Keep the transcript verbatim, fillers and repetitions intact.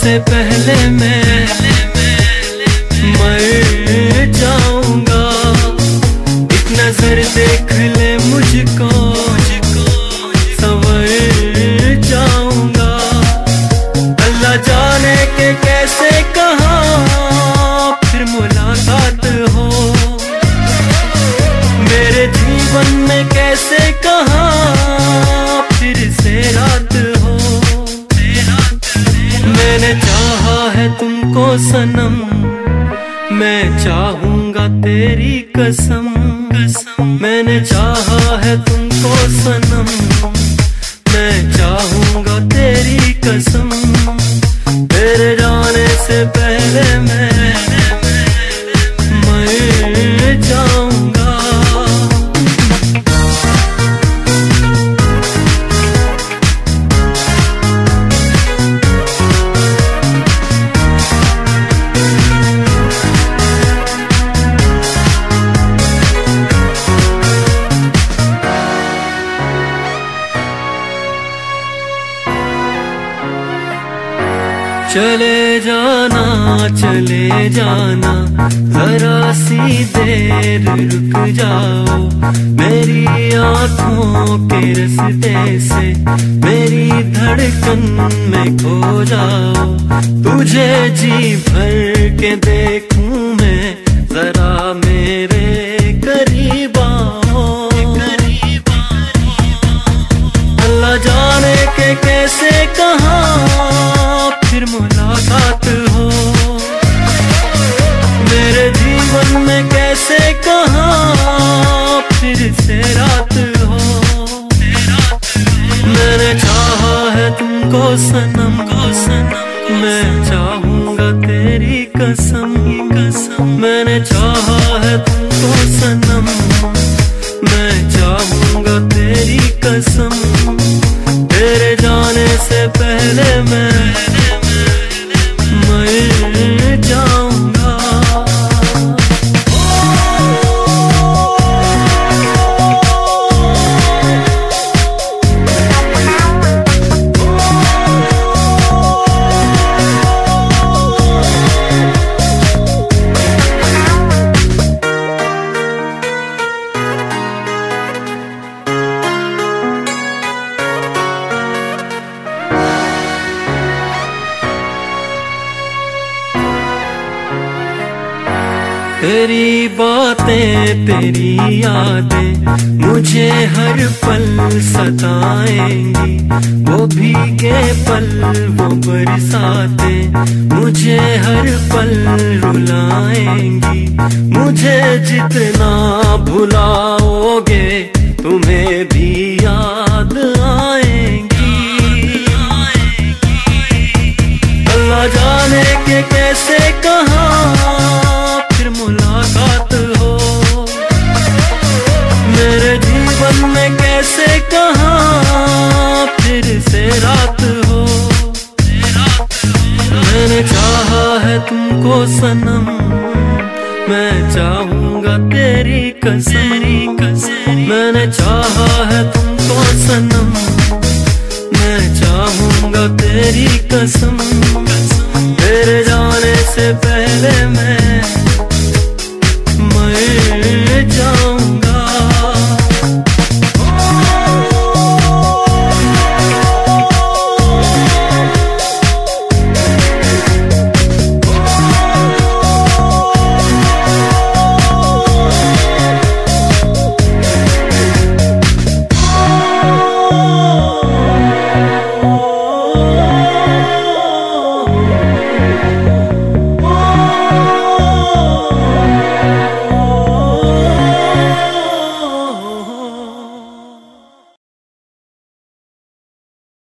से पहले मैं मर जाऊंगा। एक नजर देख ले मुझको, संवर जाऊंगा। अल्लाह जाने के कैसे कहाँ फिर मुलाकात हो, मेरे जीवन में कैसे कहाँ फिर से रात हो। मैंने चाहा है तुमको सनम, मैं चाहूंगा तेरी कसम। मैंने चाहा है तुमको सनम, मैं चाहूंगा तेरी कसम। तेरे जाने से पहले मैं मर जाऊंगा। चले जाना चले जाना, जरा सी देर रुक जाओ। मेरी आँखों के रास्ते से मेरी धड़कन में खो जाओ। तुझे जी भर के देखूं मैं, जरा मेरे करीब आओ। अल्लाह जाने के कैसे कहाँ फिर मुलाकात हो, मेरे जीवन में कैसे कहाँ फिर से रात हो। मैंने चाहा है तुमको सनम, मैं चाहूंगा तेरी कसम। मैंने चाहा है तुमको सनम, मैं चाहूंगा तेरी कसम। तेरे जाने से पहले मैं मर जाऊंगा। तेरी बातें तेरी यादें मुझे हर पल सताएंगी। वो भीगे पल वो बरसातें मुझे हर पल रुलाएंगी। मुझे जितना भुलाओगे तुम्हें भी याद आएंगी। अल्लाह जाने के कैसे कहाँ फिर मुलाकात हो, मेरे जीवन में कैसे कहाँ फिर से रात हो। मैंने चाहा है तुमको सनम, मैं चाहूंगा तेरी कसम। मैंने चाहा है तुमको सनम, मैं चाहूंगा तेरी कसम। तेरे जाने से पहले मैं